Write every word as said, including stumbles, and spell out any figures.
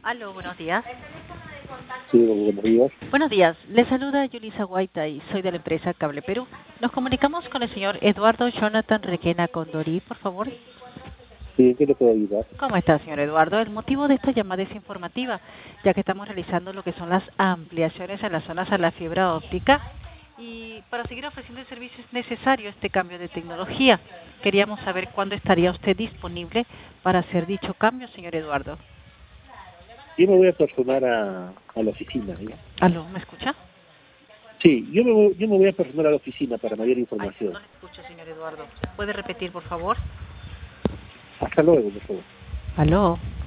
Aló, buenos días. Sí, buenos días. Buenos días, le saluda Yulisa Guaita y soy de la empresa Cable Perú. Nos comunicamos con el señor Eduardo Jonathan Requena Condorí, por favor. Sí, ¿en qué le puedo ayudar? ¿Cómo está, señor Eduardo? El motivo de esta llamada es informativa, ya que estamos realizando lo que son las ampliaciones en las zonas a la fibra óptica y para seguir ofreciendo el servicio es necesario este cambio de tecnología. Queríamos saber cuándo estaría usted disponible para hacer dicho cambio, señor Eduardo. Yo me voy a personar a, a la oficina, ¿ya? ¿Aló, me escucha? Sí, yo me, voy, yo me voy a personar a la oficina para mayor Ay, información. no le escucho, señor Eduardo. ¿Puede repetir, por favor? Hasta luego, por favor. ¿Aló?